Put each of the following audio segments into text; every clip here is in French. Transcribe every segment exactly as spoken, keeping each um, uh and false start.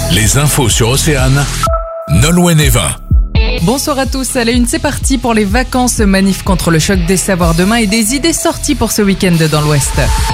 Les infos sur Océane, Nolwenn Evin. Bonsoir à tous, à la une, c'est parti pour les vacances. Manif contre le choc des savoirs demain et des idées sorties pour ce week-end dans l'Ouest.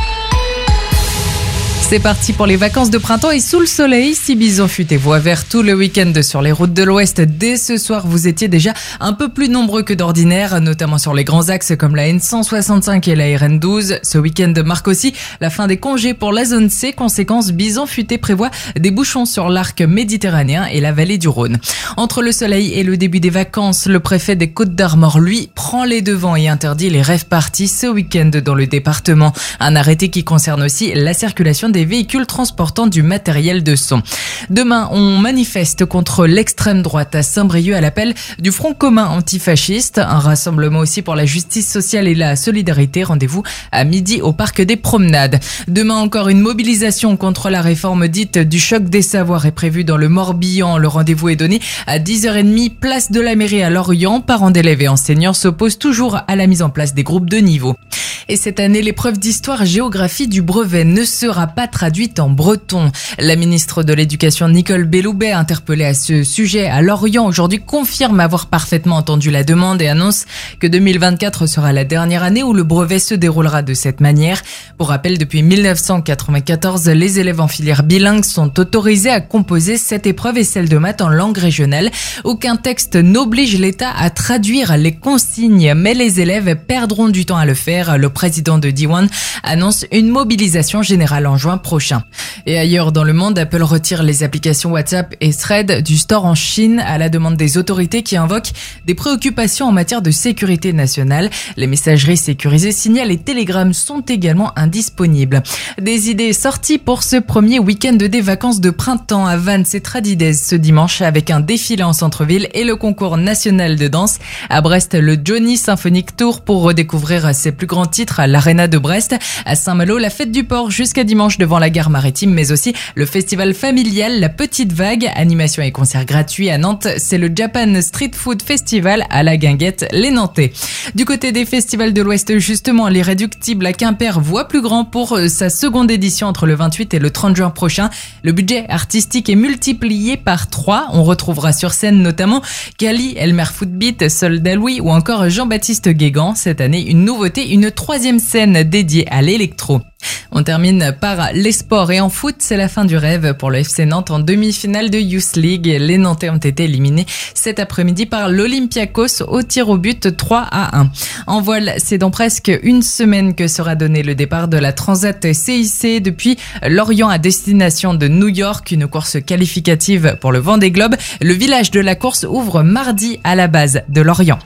C'est parti pour les vacances de printemps et sous le soleil. Si Bison fut et voie verte tout le week-end sur les routes de l'Ouest, dès ce soir, vous étiez déjà un peu plus nombreux que d'ordinaire, notamment sur les grands axes comme la N cent soixante-cinq et la R N douze. Ce week-end marque aussi la fin des congés pour la zone C. Conséquence, Bison futé prévoit des bouchons sur l'arc méditerranéen et la vallée du Rhône. Entre le soleil et le début des vacances, le préfet des Côtes-d'Armor, lui, prend les devants et interdit les rave parties ce week-end dans le département. Un arrêté qui concerne aussi la circulation des véhicules transportant du matériel de son. Demain, on manifeste contre l'extrême droite à Saint-Brieuc à l'appel du Front commun antifasciste. Un rassemblement aussi pour la justice sociale et la solidarité. Rendez-vous à midi au Parc des Promenades. Demain encore, une mobilisation contre la réforme dite du choc des savoirs est prévue dans le Morbihan. Le rendez-vous est donné à dix heures trente, place de la mairie à Lorient. Parents d'élèves et enseignants s'opposent toujours à la mise en place des groupes de niveau. Et cette année, l'épreuve d'histoire-géographie du brevet ne sera pas traduite en breton. La ministre de l'Éducation, Nicole Belloubet, interpellée à ce sujet à Lorient aujourd'hui, confirme avoir parfaitement entendu la demande et annonce que deux mille vingt-quatre sera la dernière année où le brevet se déroulera de cette manière. Pour rappel, depuis mille neuf cent quatre-vingt-quatorze, les élèves en filière bilingue sont autorisés à composer cette épreuve et celle de maths en langue régionale. Aucun texte n'oblige l'État à traduire les consignes, mais les élèves perdront du temps à le faire. Le président de D un annonce une mobilisation générale en juin prochain. Et ailleurs dans le monde, Apple retire les applications WhatsApp et Threads du store en Chine à la demande des autorités qui invoquent des préoccupations en matière de sécurité nationale. Les messageries sécurisées Signal et Telegram sont également indisponibles. Des idées sorties pour ce premier week-end des vacances de printemps à Vannes et Tradides ce dimanche avec un défilé en centre-ville et le concours national de danse. À Brest, le Johnny Symphonic Tour pour redécouvrir ses plus grands titres à l'Arena de Brest. À Saint-Malo, la fête du port jusqu'à dimanche devant la gare maritime, mais aussi le festival familial La Petite Vague. Animation et concerts gratuits à Nantes. C'est le Japan Street Food Festival à la Guinguette, les Nantais. Du côté des festivals de l'Ouest, justement, l'Irréductible à Quimper voit plus grand pour sa seconde édition entre le vingt-huit et le trente juin prochain. Le budget artistique est multiplié par trois. On retrouvera sur scène notamment Kali, Elmer Footbeat, Soldat Louis ou encore Jean-Baptiste Guégan. Cette année, une nouveauté, une troisième scène dédiée à l'électro. On termine par les sports et en foot, c'est la fin du rêve pour le F C Nantes en demi-finale de Youth League. Les Nantais ont été éliminés cet après-midi par l'Olympiakos au tir au but trois à un. En voile, c'est dans presque une semaine que sera donné le départ de la Transat C I C depuis Lorient à destination de New York, une course qualificative pour le Vendée Globe. Le village de la course ouvre mardi à la base de Lorient.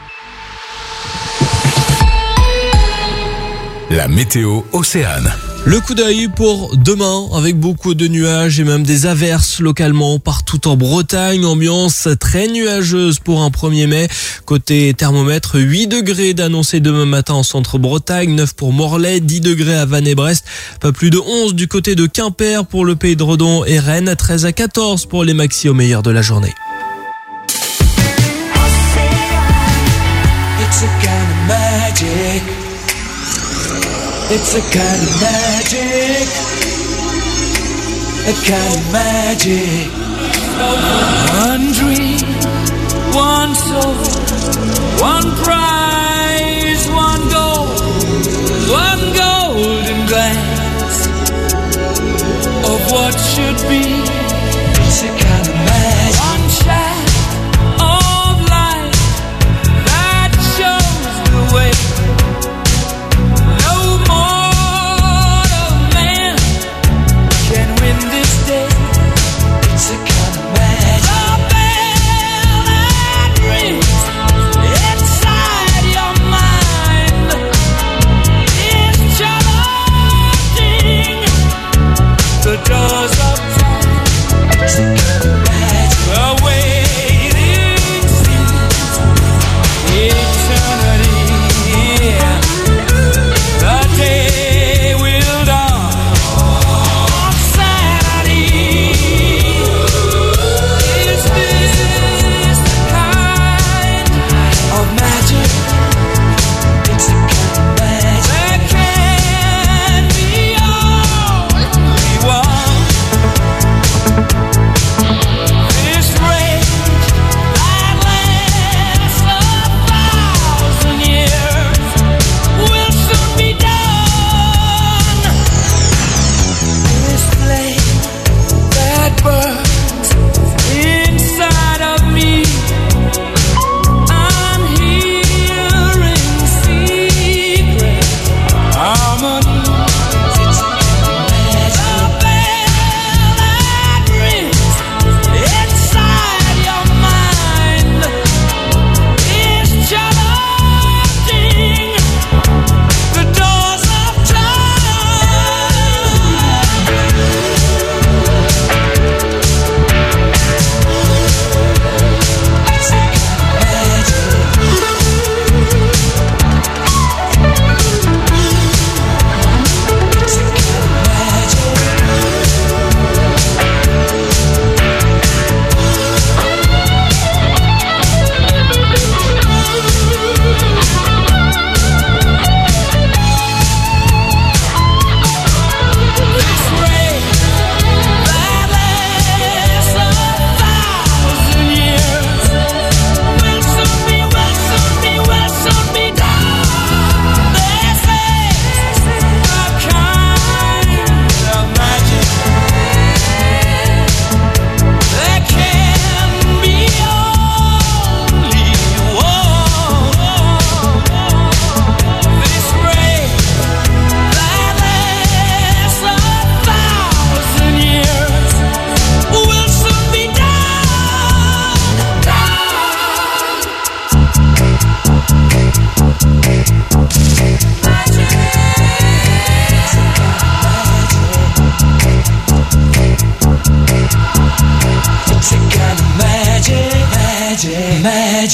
La météo Océane. Le coup d'œil pour demain avec beaucoup de nuages et même des averses localement partout en Bretagne. Ambiance très nuageuse pour un premier mai. Côté thermomètre, huit degrés d'annoncé demain matin en centre-Bretagne, neuf pour Morlaix, dix degrés à Vannes et Brest, pas plus de onze du côté de Quimper pour le Pays de Redon et Rennes, treize à quatorze pour les maxi au meilleur de la journée. It's a kind of magic. It's a kind of magic, a kind of magic. One dream, one soul, one prize, one goal, one golden glance of what should be. It's a kind of magic. One shot of light that shows the way.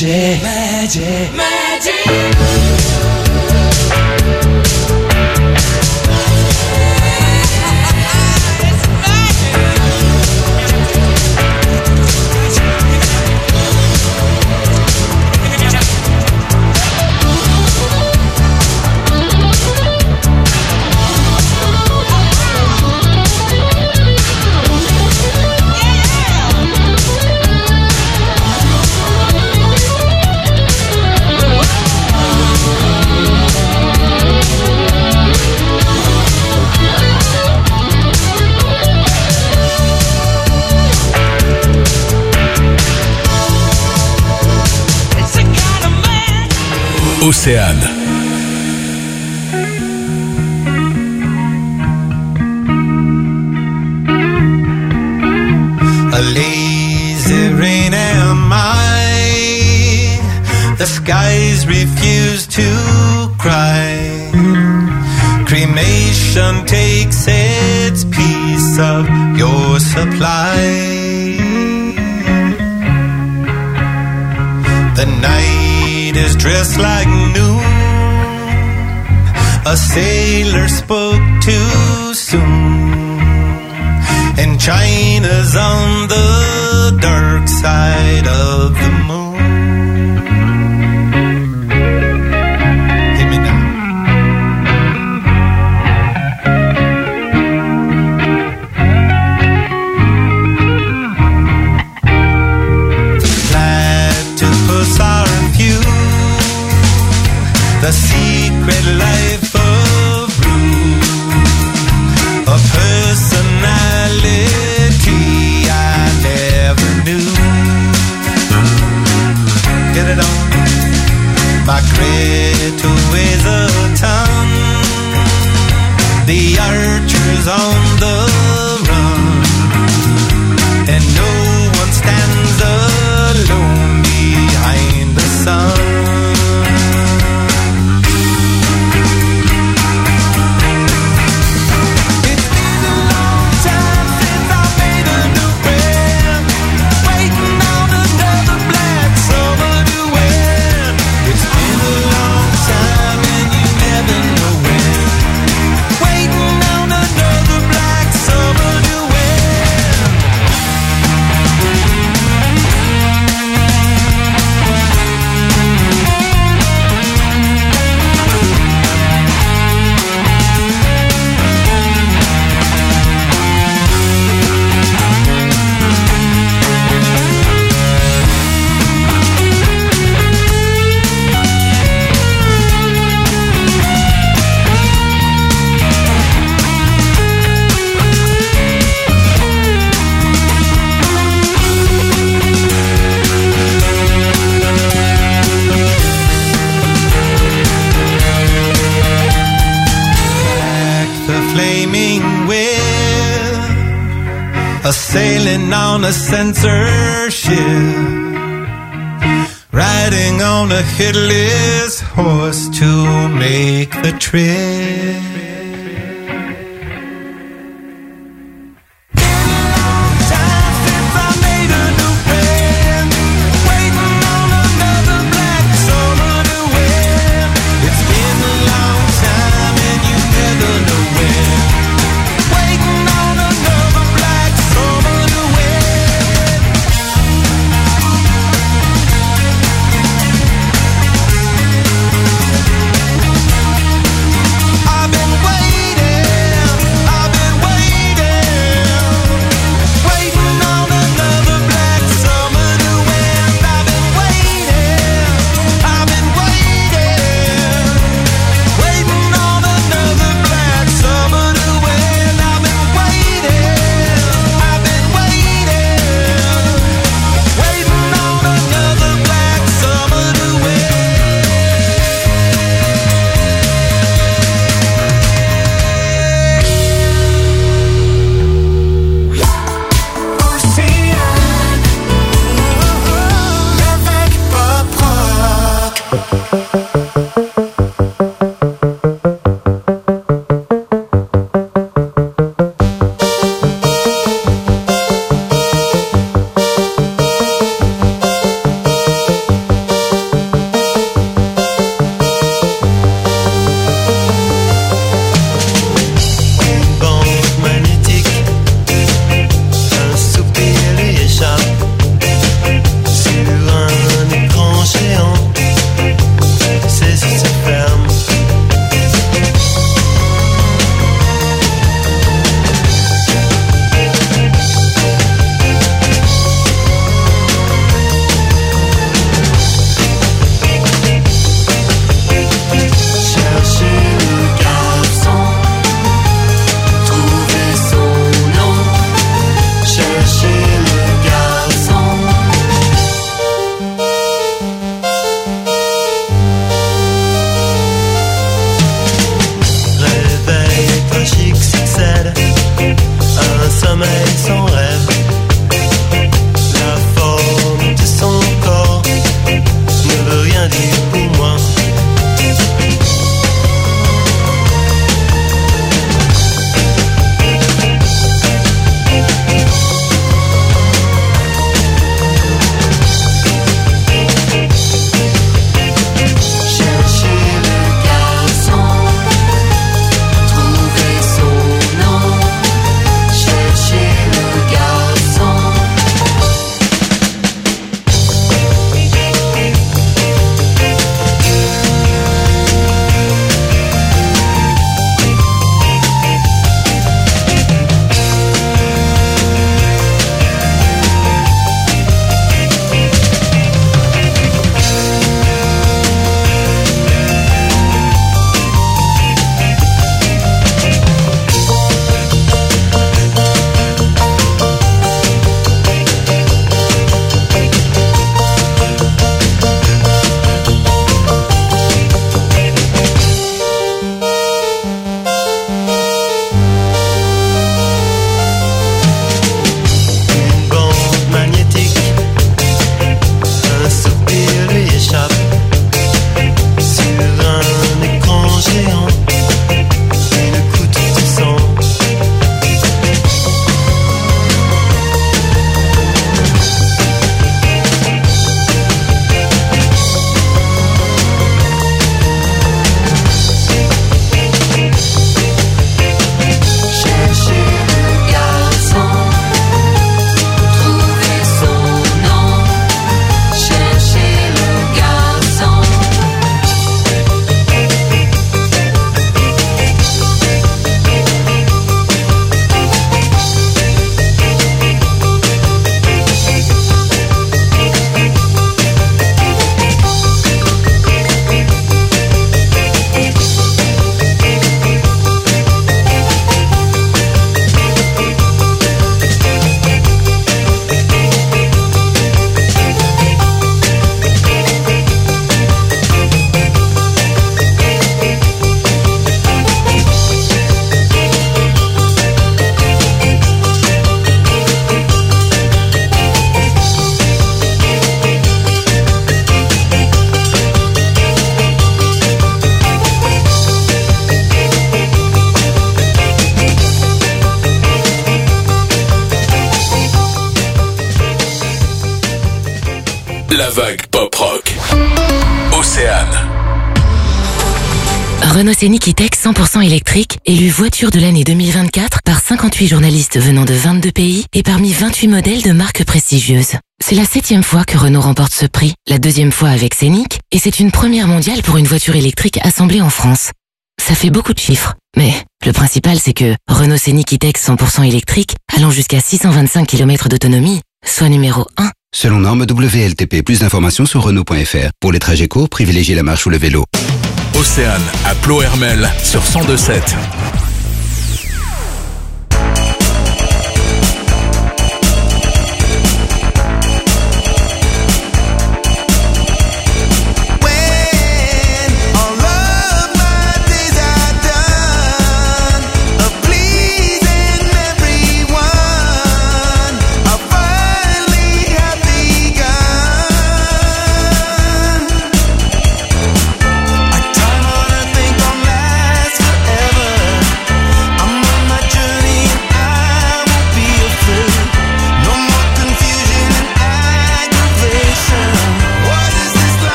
magic, magic, magic. Océane. A lazy rain am I, the skies refuse to cry. Cremation takes its piece of your supply. The night is dressed like noon. A sailor spoke too soon, and China's on the dark side of the moon. Hit me now. The platypus are few, the secret life of Blue, a personality I never knew. Get it on. Magreto weighs a ton, the archer's on the run, and no one stands alone behind the sun. Sailing on a censorship, riding on a headless horse to make the trip. I've been waiting. La vague pop-rock. Océane. Renault Scénic E-Tech cent pour cent électrique, élu voiture de l'année deux mille vingt-quatre par cinquante-huit journalistes venant de vingt-deux pays et parmi vingt-huit modèles de marques prestigieuses. C'est la septième fois que Renault remporte ce prix, la deuxième fois avec Scénic, et c'est une première mondiale pour une voiture électrique assemblée en France. Ça fait beaucoup de chiffres, mais le principal c'est que Renault Scénic E-Tech cent pour cent électrique, allant jusqu'à six cent vingt-cinq kilomètres d'autonomie, soit numéro un. Selon norme W L T P, plus d'informations sur Renault point F R. Pour les trajets courts, privilégiez la marche ou le vélo. Océane à Plohermel sur cent deux sept. Time on a thing don't last forever.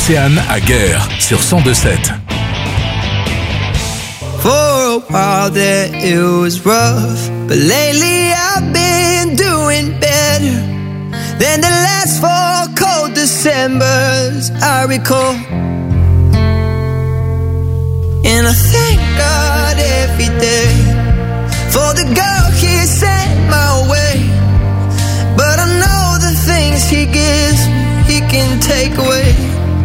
Océane à Guerre sur cent deux sept. For a while there it was rough, but lately I've been doing better than the last four cold Decembers I recall. And I thank God every day for the girl He sent my way. But I know the things He gives me, He can take away.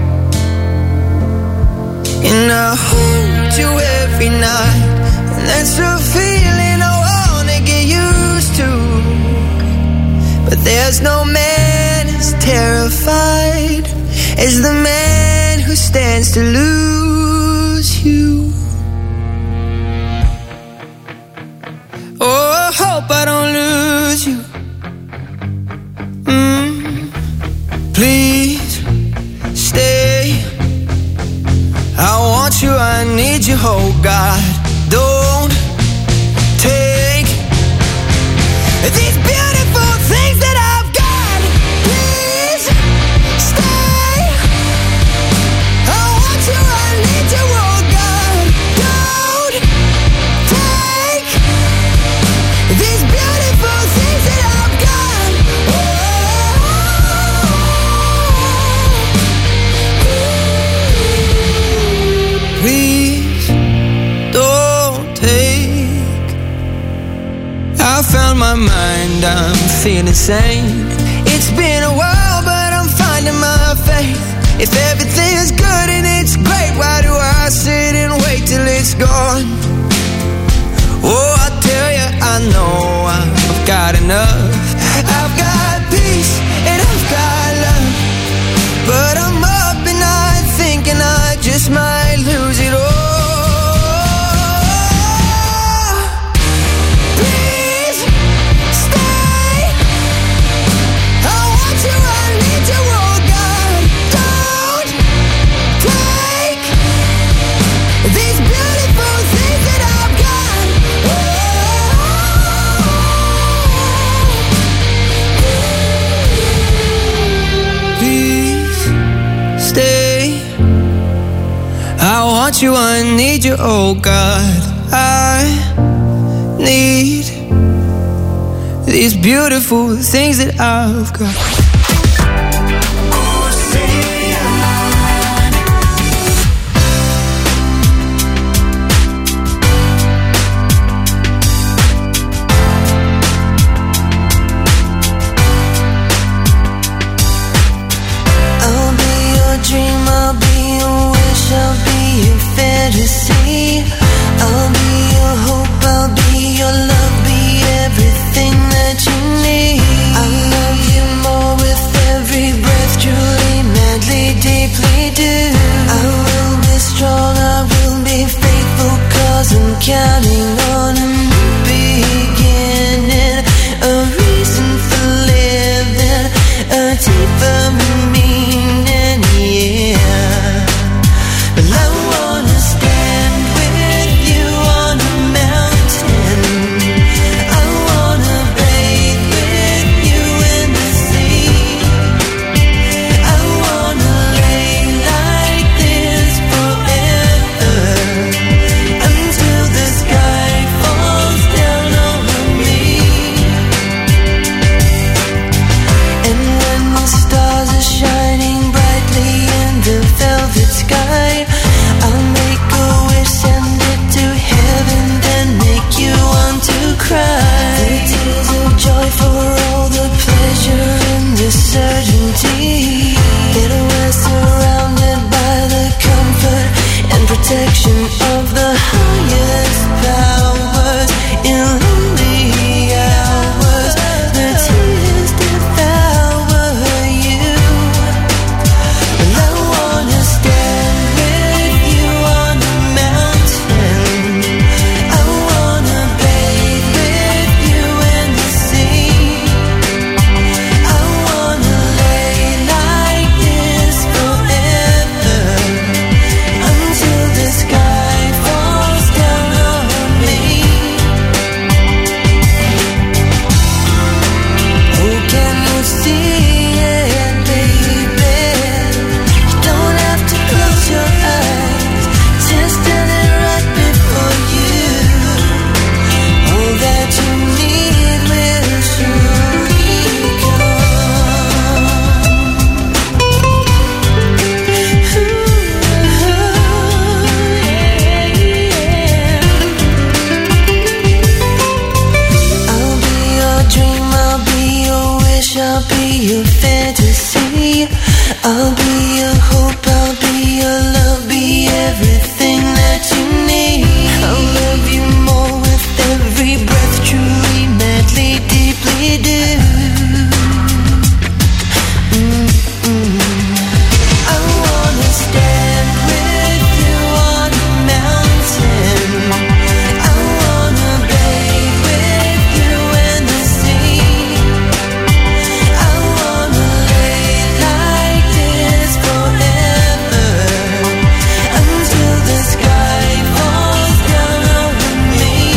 And I hold you every night, and that's a feeling I wanna get used to. But there's no man as terrified as the man who stands to lose you. Oh, I hope I don't lose you. Mm. Please stay. I want you, I need you, oh God. Don't take these beautiful things that I've got. Please stay. I want you, I need you, oh God. Don't take these beautiful things that I've got. Oh. Please don't take. I found my mind, I'm feeling sane. It's been a while, but I'm finding my faith. If everything's good and it's great, why do I sit and wait till it's gone? Oh, I tell you, I know I've got enough. I've got peace and I've got love, but I'm up and I'm thinking I just might lose it all. Please stay. I want you, I need you, oh God. Don't take these beautiful things that I've got. Please stay. I want you, I need you, oh God. I need these beautiful things that I've got. I'll be your dream, I'll be your wish, I'll be your fantasy. I'll be your hope, I'll be your love, be everything that you need. I love you more with every breath, truly, madly, deeply do. I will be strong, I will be faithful, cause I'm counting on a new beginning, a reason for living, a deeper meaning, yeah. But I wanna stand with you on a mountain. I wanna bathe with you in the sea. I wanna lay like this forever, until the sky falls down over me. And when the stars are shining brightly in the velvet sky, I'll make a wish, send it to heaven, then make you want to cry. The tears of joy for all the pleasure and the certainty that we're surrounded by the comfort and protection of the highest powers. In lonely hours, the tears devour you. And I wanna stand with you on a mountain. I wanna bathe with you in the sea. I wanna lay like this forever, until the sky falls your fantasy. I'll be your hope, I'll be your love, be everything that you need. I'll love you more with every breath, truly, madly, deeply do. Mm-mm. I wanna stand with you on a mountain. I wanna bathe with you in the sea. I wanna lay like this forever until the sky falls down over me.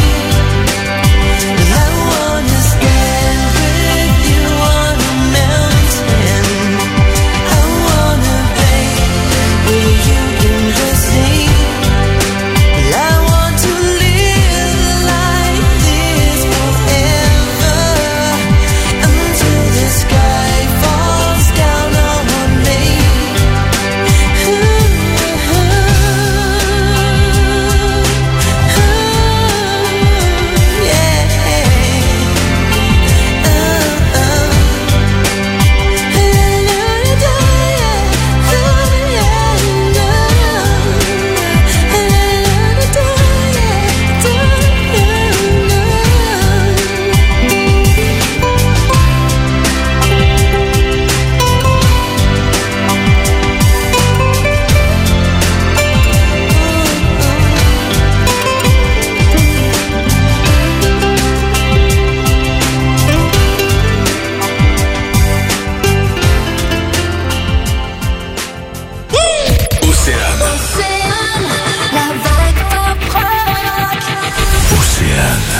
I wanna stand with you on a mountain. I wanna bathe with you in the sea. I want to live like this forever until the sky falls down on me. Océane. La vague pop rock. Océane.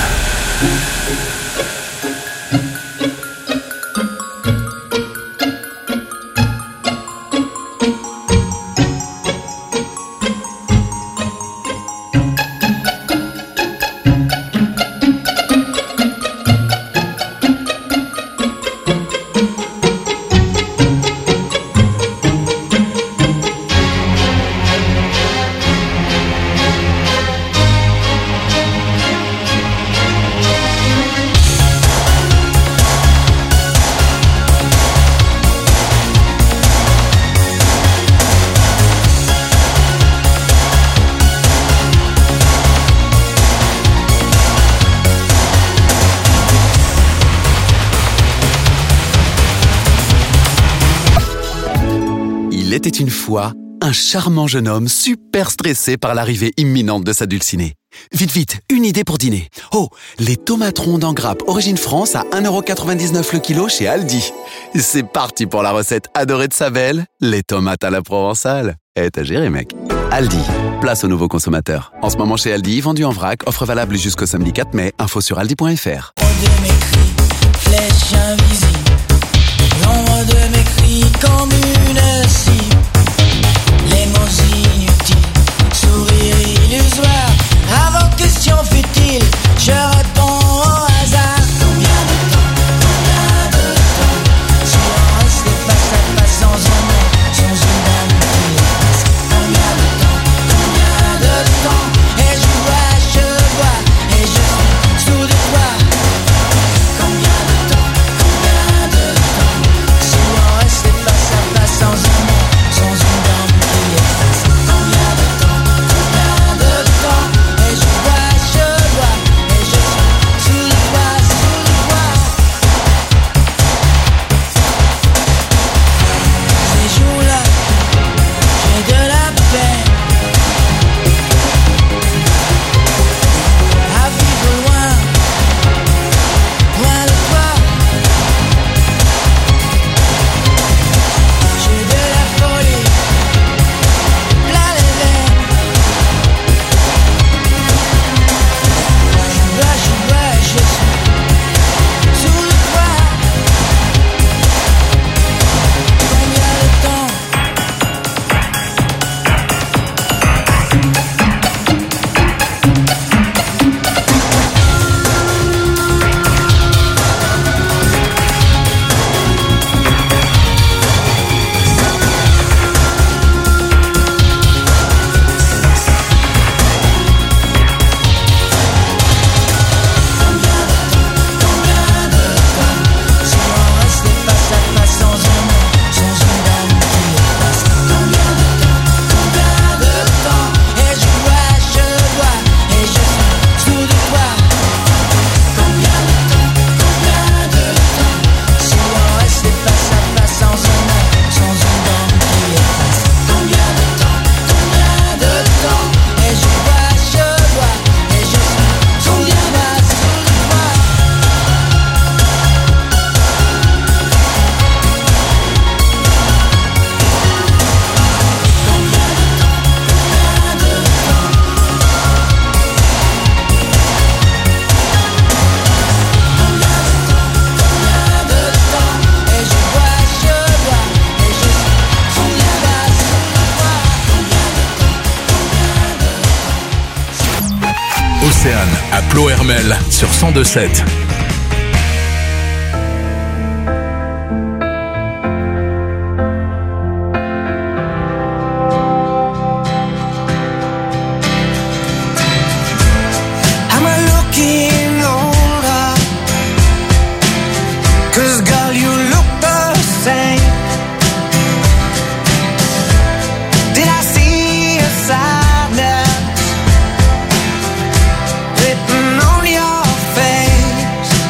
Il était une fois un charmant jeune homme super stressé par l'arrivée imminente de sa dulcinée. Vite, vite, une idée pour dîner. Oh, les tomates rondes en grappe origine France à un euro quatre-vingt-dix-neuf le kilo chez Aldi. C'est parti pour la recette adorée de sa belle, les tomates à la provençale. Eh, t'as géré, mec. Aldi, place aux nouveaux consommateurs. En ce moment chez Aldi, vendu en vrac, offre valable jusqu'au samedi quatre mai. Info sur aldi point fr. De mes cris, flèche invisible, l'ombre de mes cris comme une cible. Les mots inutiles, sourire illusoire, avant question futile, je réponds au hasard. Combien de temps, combien de temps, si on restait face à face sans un mot, sans une amitié. Combien de temps, combien de temps, et je vois, je vois, et je suis sous de toi. Combien de temps, combien de temps, si on restait face à face sans un mot, Océane à Ploërmel sur cent deux sept. Am I looking older? 'Cause girl, you look the same. Did I see a sadness written on your face?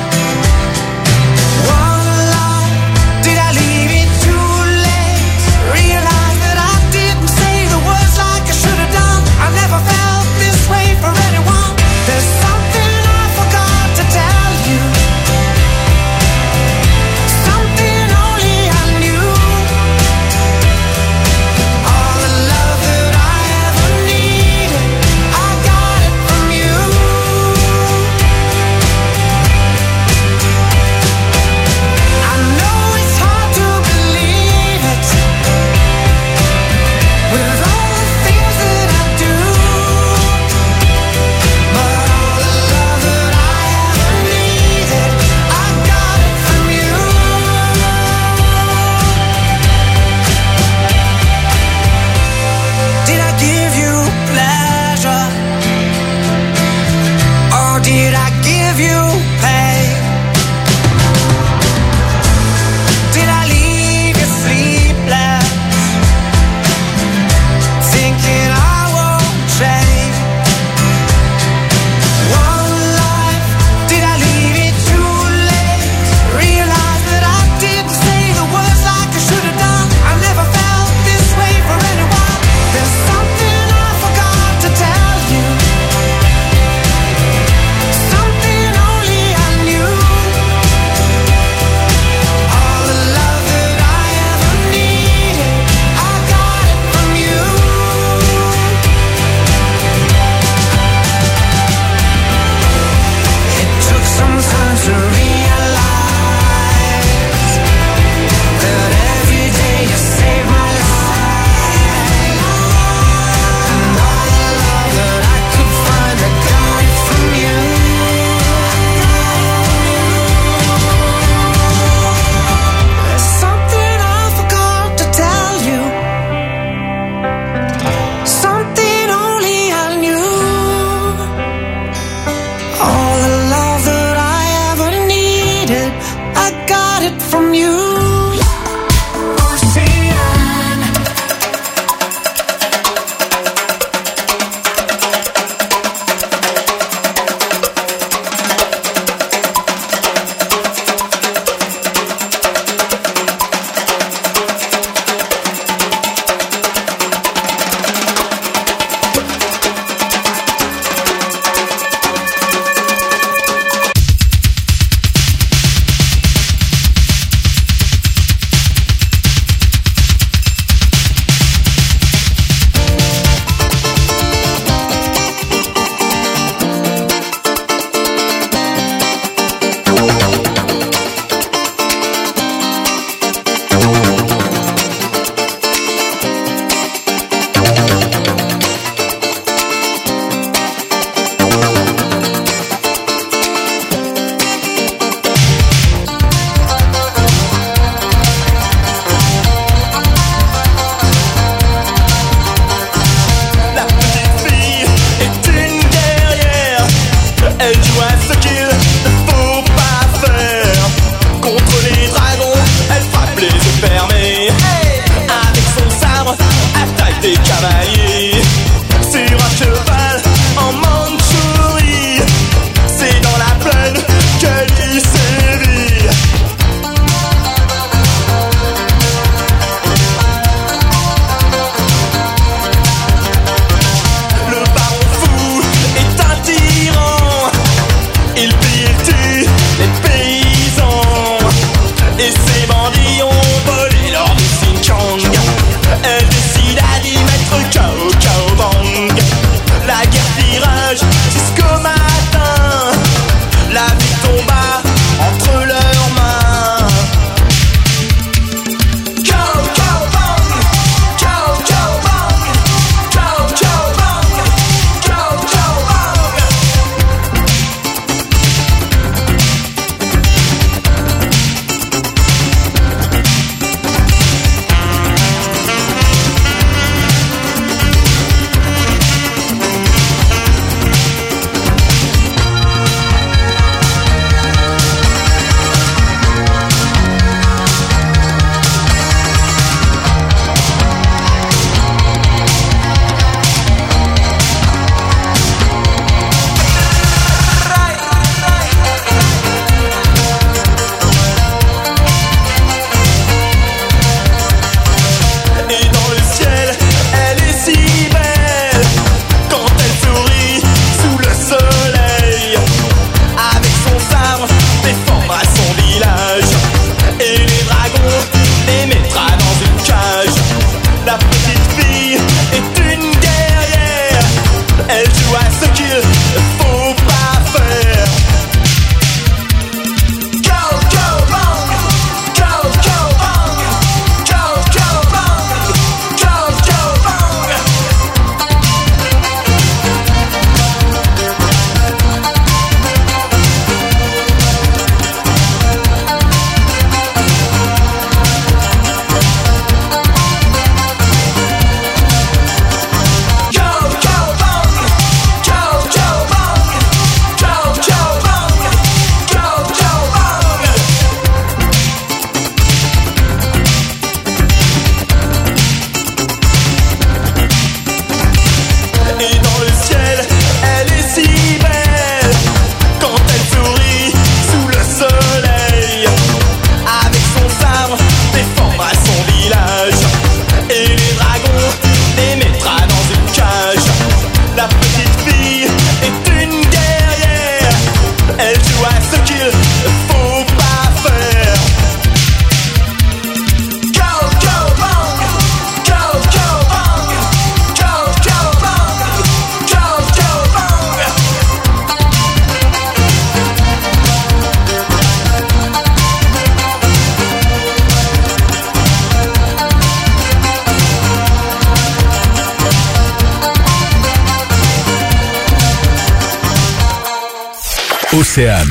Océane.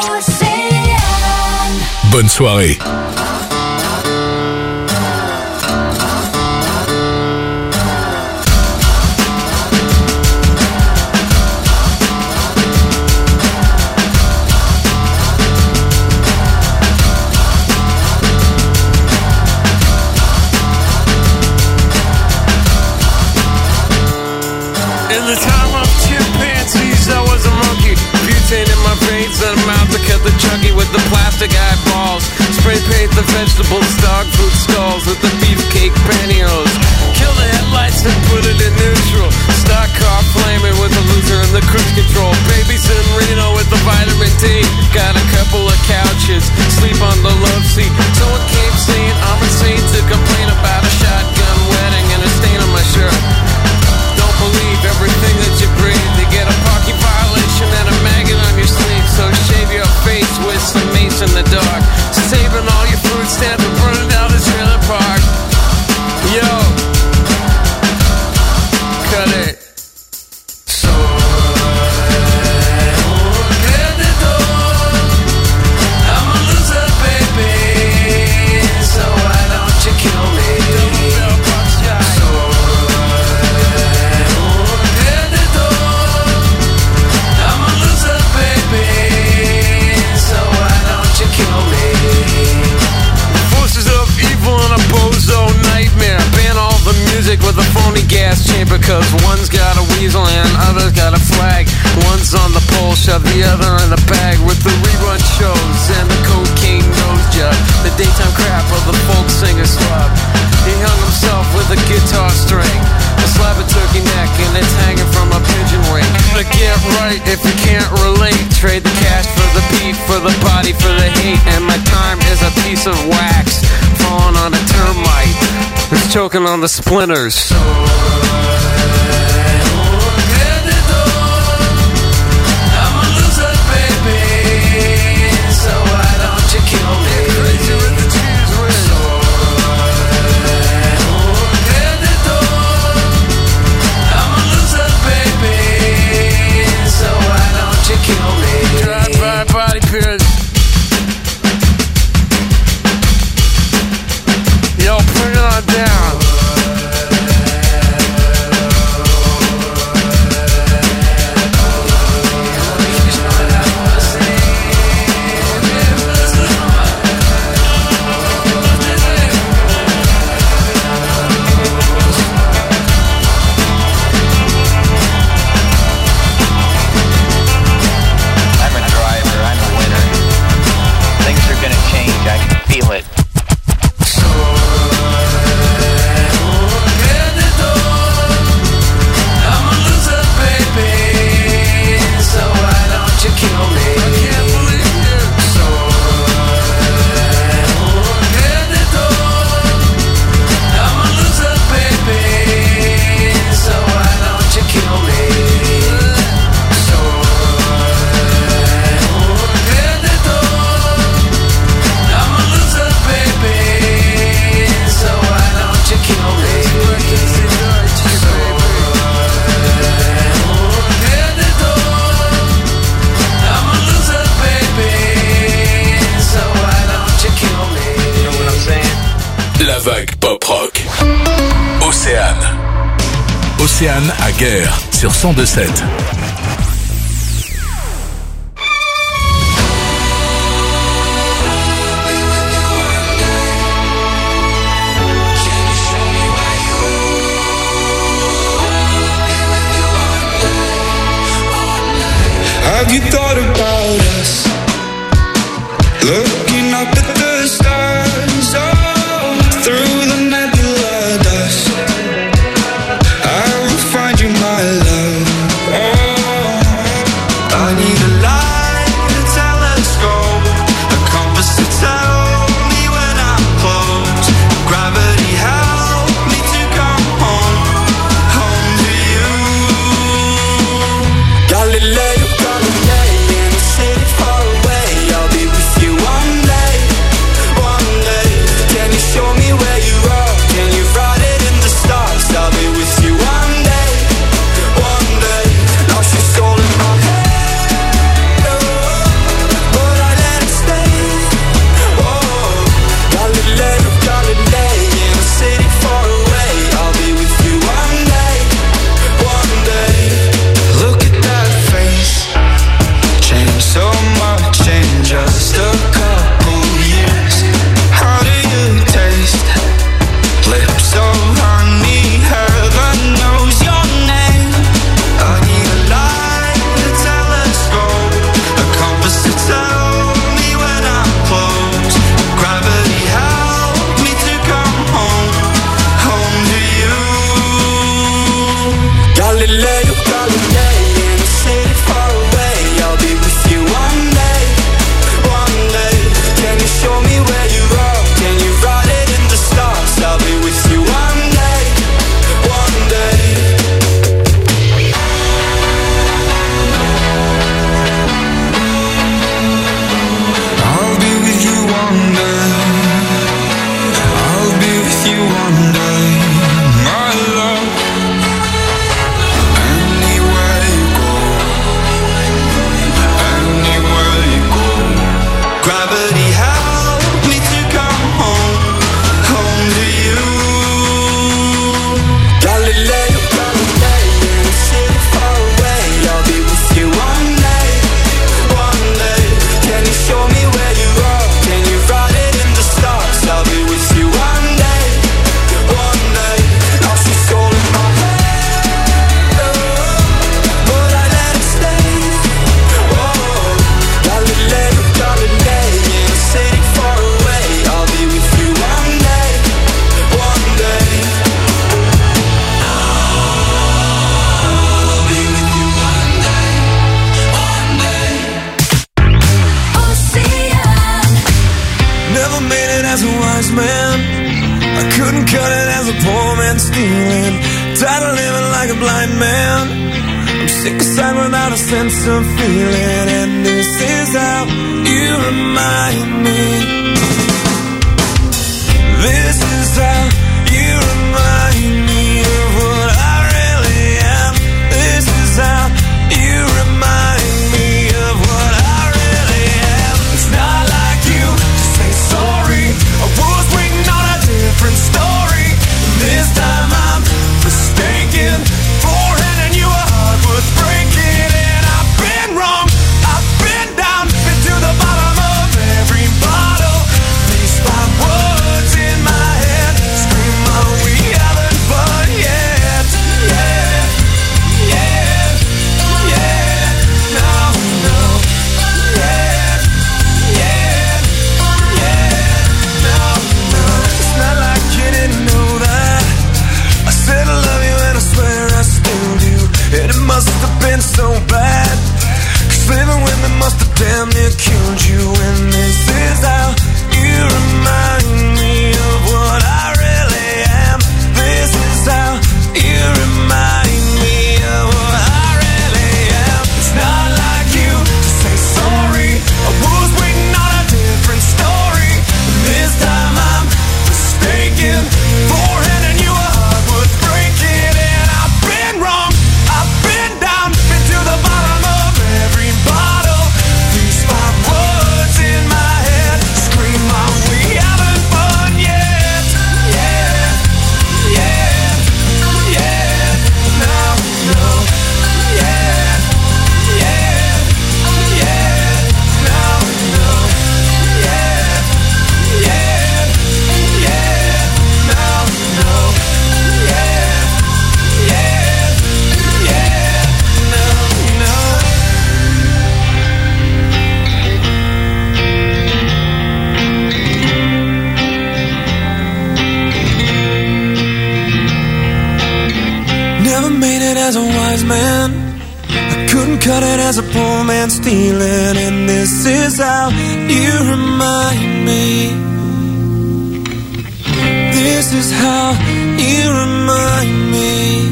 Bonne soirée. In the time of chimpanzees, I was a monkey. Butane in my veins and a mouth to cut the chunky with the plastic eyeballs. Spray paint the vegetables, dog food skulls with the beefcake pantyhose. Kill the headlights and put it in neutral. Stock car flaming with the loser and the cruise control. Babies in Reno with the vitamin D. Got a couple of couches, sleep on the love seat. Someone came saying I'm insane to complain about a shotgun wedding and a stain on my shirt. Believe everything that you breathe. You get a parking violation and a maggot on your sleeve. So shave your face with some mace in the dark. Saving all your food stamps and burning down the trailer park. Yo, cut it. So get the door. I'm a loser, baby. So why don't you kill me? With a phony gas chamber, cause one's got a weasel and other's got a flag. One's on the pole, shove the other in the bag. With the rerun shows and the cocaine nose job, the daytime crap of the folk singer slub. He hung himself with a guitar string, a slab of turkey neck, and it's hanging from a pigeon wing. To get right, if you can't relate, trade the cash for the beat, for the body, for the hate. And my time is a piece of wax falling on a termite. It's choking on the splinters. So yo, bring it on down. La vague pop-rock. Océane. Océane à Guerre sur cent deux sept. Have you thought about us? Looking up at the stars, oh, through the nebula dust. I will find you, my love. Oh, I need a light, a telescope, a compass to tell me when I'm close. Gravity help me to come home, home to you. Galileo. Galilei, in a city far away, I'll be with you one Galilei in a city far away. I'll be with you one day, one day. Can you show me where you are? Can you write it in the stars? I'll be with you one day, one day. I'll be with you one day. I'll be with you one day, my love. Anywhere you go, anywhere you go. Gravity help me to come home, home to you. Galileo, Galilei, in a city far away. I'll be with you one day, one day. Can you show me where you are? Can you write it in the stars? I'll be with you one day, one day. Now she's all in my head, oh, but I let it stay. Oh, Galileo, Galilei, in a city far away. I'll be with you one day, one day. I'll be with you one day, one day. Never made it as a wise man. I couldn't cut it as a poor man stealing. Tired of living like a blind man. I'm sick aside without a sense of feeling. And this is how you remind me. This is how you remind me of what I really am. This is how you remind me of what I really am. It's not like you to say sorry. I was waiting on a different story. This time I'm mistaken for handing you a heart worth breaking. And I've been wrong, I've been down, been to the bottom of every bottle. These five words in my head scream out, we haven't fun yet. Yeah, yeah, yeah, no, no. Yeah, yeah, yeah, no, no. It's not like you didn't know that I said I love you and I swear I still do. And it must have been so bad, 'cause living with me must have damn near killed you. And this is how you remind me of what I really am. This is how you remind me of what I really am. It's not like you to say sorry. I was waiting on a different story. This time I'm mistaken for handing you a heart worth breaking. And I've been wrong, I've been down, been to the bottom of every bottle. These five words in my head scream out, we haven't fun yet. Yeah, yeah, yeah, no, no. Yeah, yeah, yeah, no, no. Yeah, yeah, yeah, no, no. Yeah, yeah, yeah, no, no. Never made it as a wise man. I couldn't cut it as a poor man stealing. And this is how you remind me. This is how you remind me.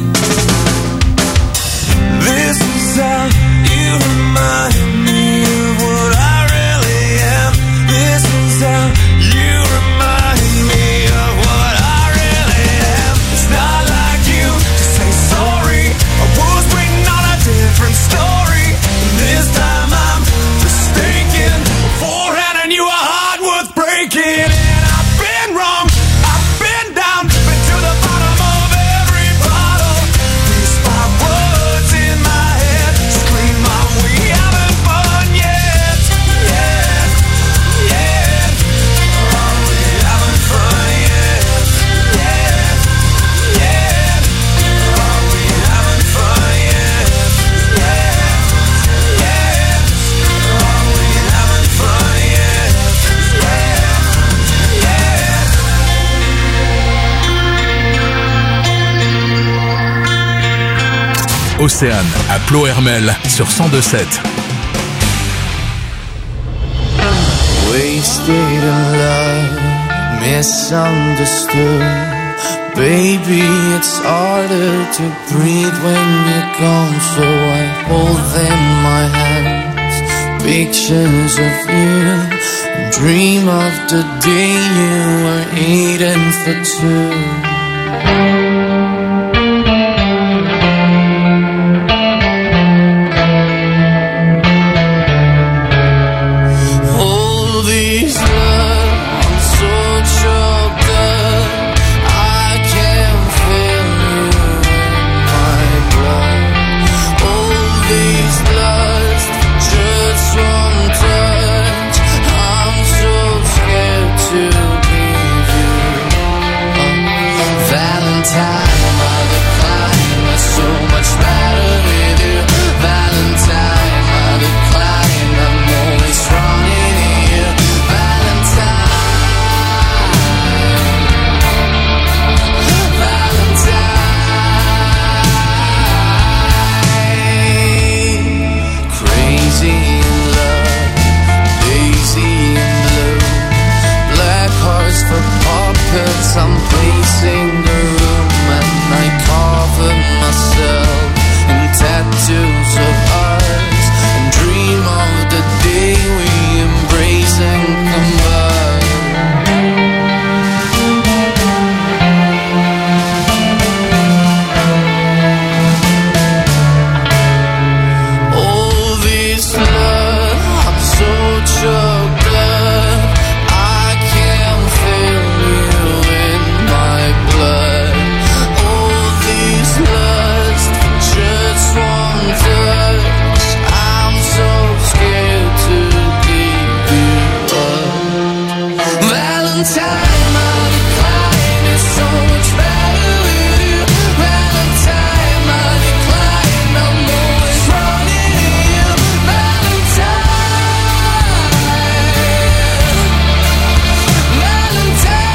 This is how you remind me of what I really am. This is how you remind me of what I really am. It's not like you to say sorry. I was waiting on a different story. And this time I'm mistaken for handing you a heart worth breaking. And I've been wrong, I've been down, been to the bottom of every bottle. Océane à Plohermel sur cent deux sept. Wasted in love, misunderstood. Baby, it's harder to breathe when you're gone. So I hold in my hands pictures of you and dream of the day you were eating for two. I'm pacing the room and I cover myself in tattoos of ours and dream of the day we embrace and combine. All this love, I'm so choked up, I can't feel you. Just one touch, I'm so scared to give you up. Valentine, my decline is so much better with you. Valentine, my decline, I'm always running to you. Valentine, Valentine.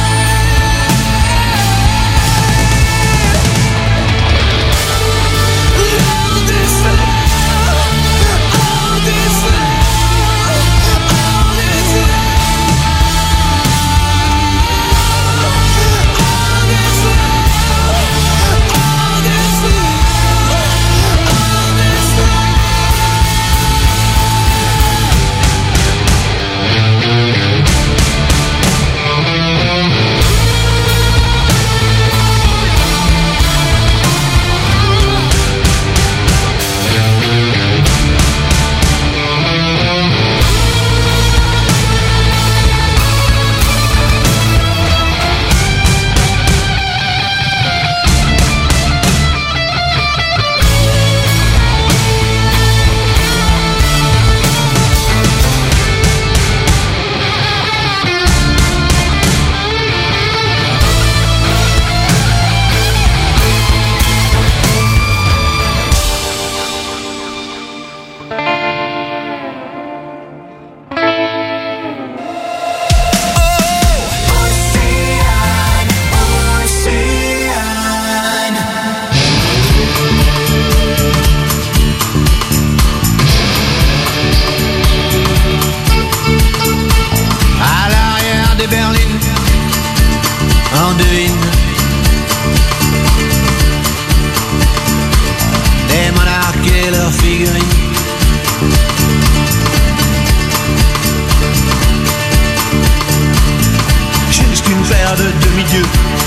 Juste une paire de demi-dieux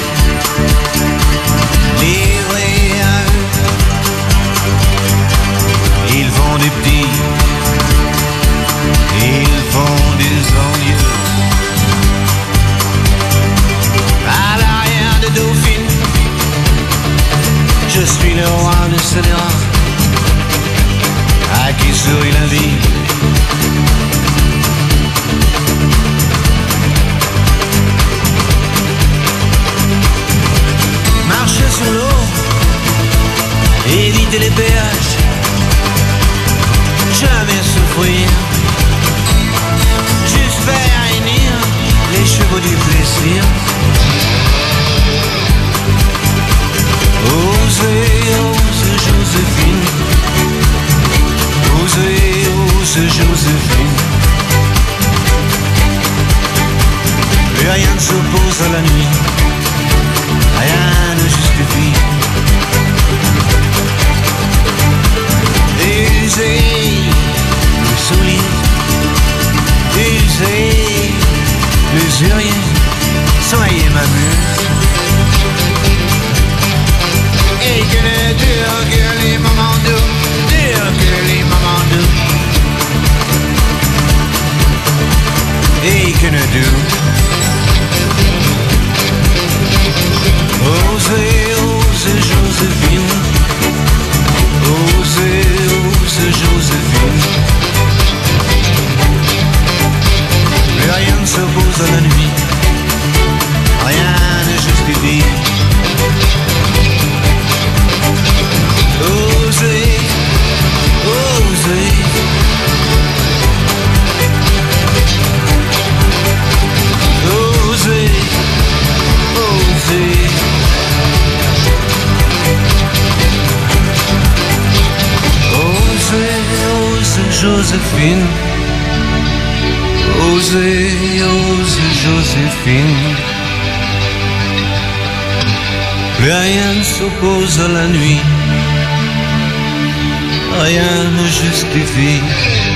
livrés à eux. Ils font des petits, ils font des envieux. À l'arrière de Dauphine, je suis le roi de Scélérat, à qui sourit la vie. Marcher sur l'eau, éviter les péages, ose Joséphine. Plus rien ne s'oppose à la nuit, rien ne justifie. Usez le soulier, usez l'usurier, soyez ma muse. Et que le dur, que les moments doux, dur que les moments doux. Et que le doux. Osez, osez Joséphine. Osez, osez Joséphine. Plus rien ne s'oppose à la nuit, rien ne justifie. Osez, osez. Osez, osez. Osez, osez Joséphine. Osez, osez Joséphine. Plus rien ne s'oppose à la nuit, rien ne justifie.